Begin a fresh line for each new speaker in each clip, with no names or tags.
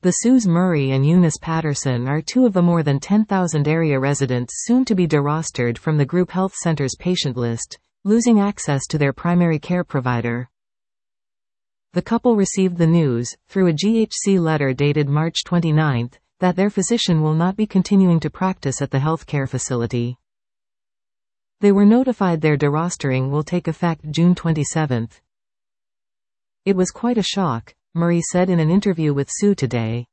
The Sue's Murray and Eunice Patterson are two of the more than 10,000 area residents soon to be derostered from the group health center's patient list, losing access to their primary care provider. The couple received the news, through a GHC letter dated March 29, that their physician will not be continuing to practice at the healthcare facility. They were notified their derostering will take effect June 27. It was quite a shock, Murray said in an interview with Sue Today.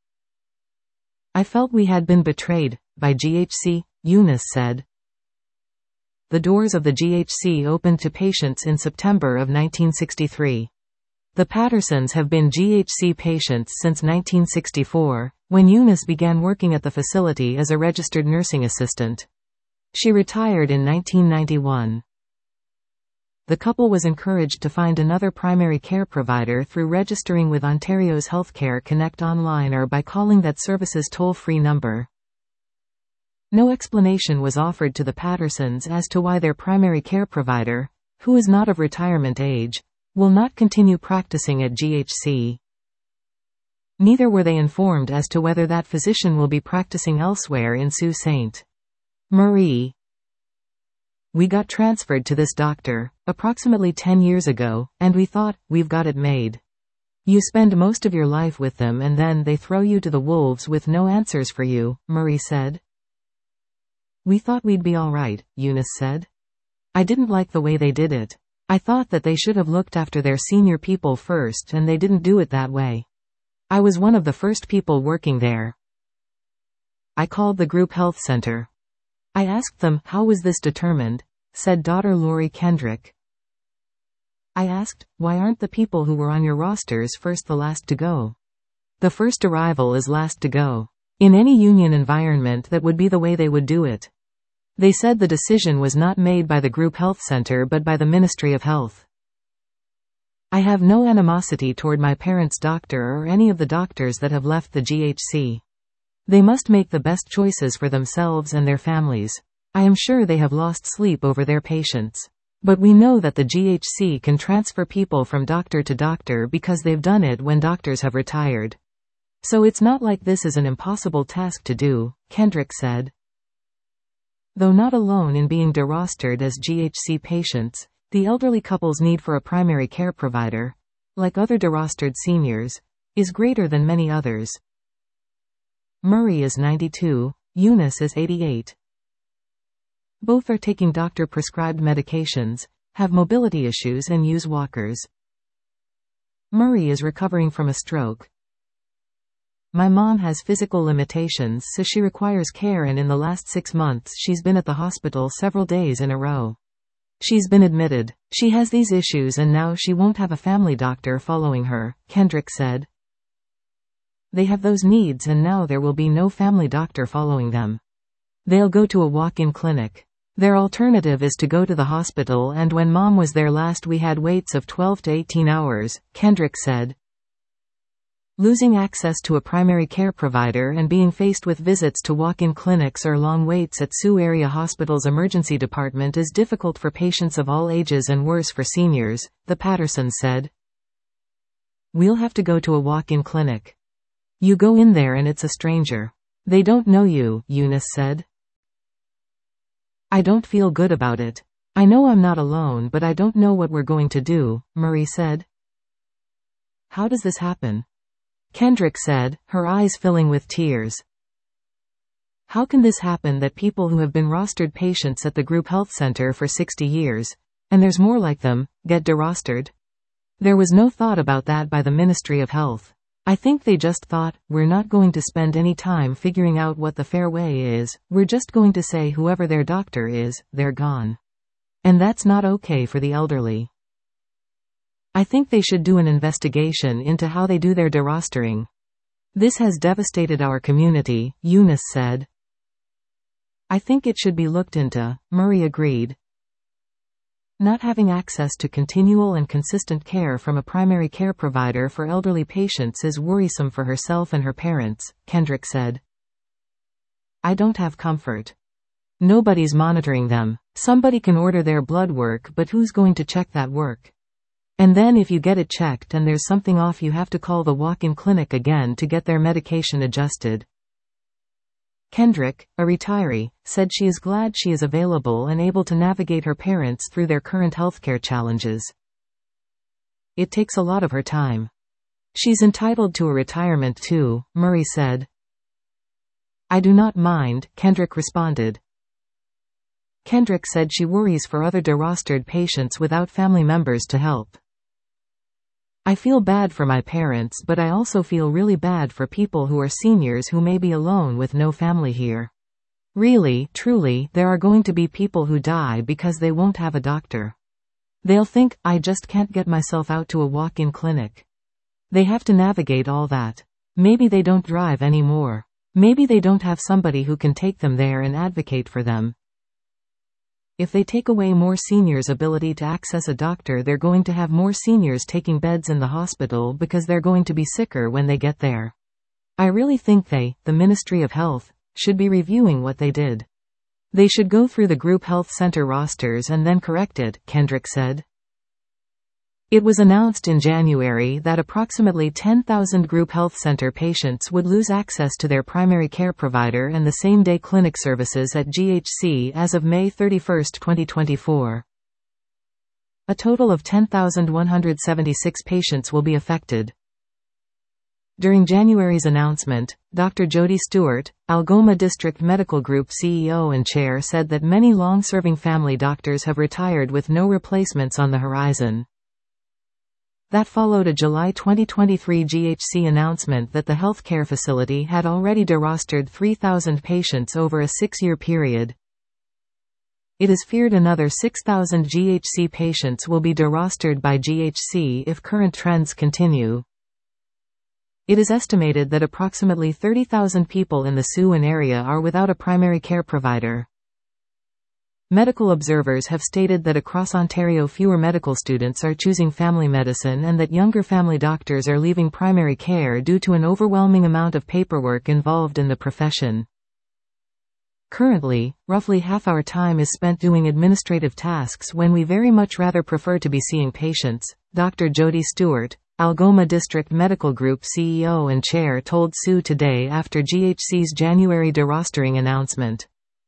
I felt we had been betrayed by GHC, Eunice said. The doors of the GHC opened to patients in September of 1963. The Pattersons have been GHC patients since 1964, when Eunice began working at the facility as a registered nursing assistant. She retired in 1991. The couple was encouraged to find another primary care provider through registering with Ontario's Healthcare Connect online or by calling that service's toll-free number. No explanation was offered to the Pattersons as to why their primary care provider, who is not of retirement age, will not continue practicing at GHC. Neither were they informed as to whether that physician will be practicing elsewhere in Sault Ste. Marie. We got transferred to this doctor, approximately 10 years ago, and we thought, we've got it made. You spend most of your life with them and then they throw you to the wolves with no answers for you, Murray said. We thought we'd be all right, Eunice said. I didn't like the way they did it. I thought that they should have looked after their senior people first and they didn't do it that way. I was one of the first people working there. I called the group health center. I asked them, how was this determined? Said daughter Lori Kendrick. I asked, why aren't the people who were on your rosters first the last to go? The first arrival is last to go. In any union environment that would be the way they would do it. They said the decision was not made by the group health center but by the Ministry of Health. I have no animosity toward my parents' doctor or any of the doctors that have left the GHC. They must make the best choices for themselves and their families. I am sure they have lost sleep over their patients. But we know that the GHC can transfer people from doctor to doctor because they've done it when doctors have retired. So it's not like this is an impossible task to do, Kendrick said. Though not alone in being derostered as GHC patients, the elderly couple's need for a primary care provider, like other derostered seniors, is greater than many others. Murray is 92, Eunice is 88. Both are taking doctor-prescribed medications, have mobility issues and use walkers. Murray is recovering from a stroke. My mom has physical limitations so she requires care and in the last 6 months she's been at the hospital several days in a row. She's been admitted. She has these issues and now she won't have a family doctor following her, Kendrick said. They have those needs and now there will be no family doctor following them. They'll go to a walk-in clinic. Their alternative is to go to the hospital and when mom was there last we had waits of 12 to 18 hours, Kendrick said. Losing access to a primary care provider and being faced with visits to walk-in clinics or long waits at Sault Area Hospital's emergency department is difficult for patients of all ages and worse for seniors, the Pattersons said. We'll have to go to a walk-in clinic. You go in there and it's a stranger. They don't know you, Eunice said. I don't feel good about it. I know I'm not alone but I don't know what we're going to do, Murray said. How does this happen? Kendrick said, her eyes filling with tears. How can this happen that people who have been rostered patients at the group health center for 60 years, and there's more like them, get derostered? There was no thought about that by the Ministry of Health. I think they just thought, we're not going to spend any time figuring out what the fair way is, we're just going to say whoever their doctor is, they're gone. And that's not okay for the elderly. I think they should do an investigation into how they do their derostering. This has devastated our community, Eunice said. I think it should be looked into, Murray agreed. Not having access to continual and consistent care from a primary care provider for elderly patients is worrisome for herself and her parents, Kendrick said. I don't have comfort. Nobody's monitoring them. Somebody can order their blood work but who's going to check that work? And then if you get it checked and there's something off, you have to call the walk-in clinic again to get their medication adjusted. Kendrick, a retiree, said she is glad she is available and able to navigate her parents through their current healthcare challenges. It takes a lot of her time. She's entitled to a retirement too, Murray said. I do not mind, Kendrick responded. Kendrick said she worries for other derostered patients without family members to help. I feel bad for my parents, but I also feel really bad for people who are seniors who may be alone with no family here. Really, truly, there are going to be people who die because they won't have a doctor. They'll think, I just can't get myself out to a walk-in clinic. They have to navigate all that. Maybe they don't drive anymore. Maybe they don't have somebody who can take them there and advocate for them. If they take away more seniors' ability to access a doctor, they're going to have more seniors taking beds in the hospital because they're going to be sicker when they get there. I really think the Ministry of Health, should be reviewing what they did. They should go through the group health center rosters and then correct it, Kendrick said. It was announced in January that approximately 10,000 group health center patients would lose access to their primary care provider and the same-day clinic services at GHC as of May 31, 2024. A total of 10,176 patients will be affected. During January's announcement, Dr. Jody Stewart, Algoma District Medical Group CEO and Chair, said that many long-serving family doctors have retired with no replacements on the horizon. That followed a July 2023 GHC announcement that the healthcare facility had already derostered 3,000 patients over a 6-year period. It is feared another 6,000 GHC patients will be derostered by GHC if current trends continue. It is estimated that approximately 30,000 people in the Siouan area are without a primary care provider. Medical observers have stated that across Ontario fewer medical students are choosing family medicine and that younger family doctors are leaving primary care due to an overwhelming amount of paperwork involved in the profession. Currently, roughly half our time is spent doing administrative tasks when we very much rather prefer to be seeing patients, Dr. Jody Stewart, Algoma District Medical Group CEO and Chair, told SU Today after GHC's January derostering announcement.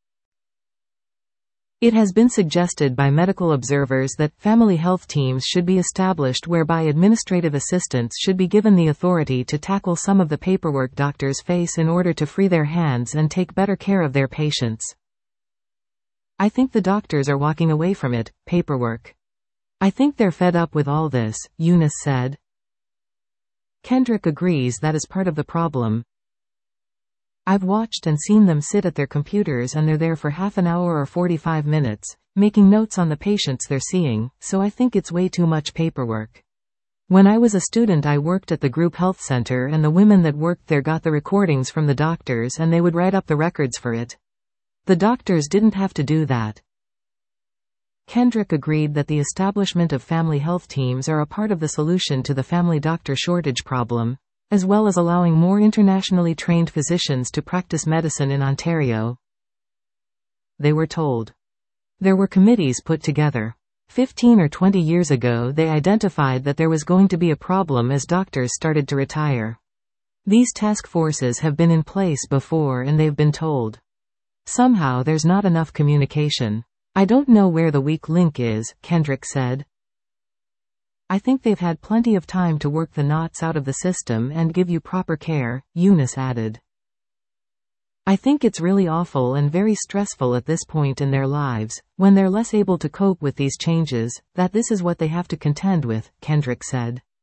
It has been suggested by medical observers that family health teams should be established whereby administrative assistants should be given the authority to tackle some of the paperwork doctors face in order to free their hands and take better care of their patients. I think the doctors are walking away from it, paperwork. I think they're fed up with all this, Eunice said. Kendrick agrees that is part of the problem. I've watched and seen them sit at their computers and they're there for half an hour or 45 minutes, making notes on the patients they're seeing, so I think it's way too much paperwork. When I was a student I worked at the group health center and the women that worked there got the recordings from the doctors and they would write up the records for it. The doctors didn't have to do that. Kendrick agreed that the establishment of family health teams are a part of the solution to the family doctor shortage problem, as well as allowing more internationally trained physicians to practice medicine in Ontario. They were told. There were committees put together. 15 or 20 years ago they identified that there was going to be a problem as doctors started to retire. These task forces have been in place before and they've been told. Somehow there's not enough communication. I don't know where the weak link is, Kendrick said. I think they've had plenty of time to work the knots out of the system and give you proper care, Eunice added. I think it's really awful and very stressful at this point in their lives, when they're less able to cope with these changes, that this is what they have to contend with, Kendrick said.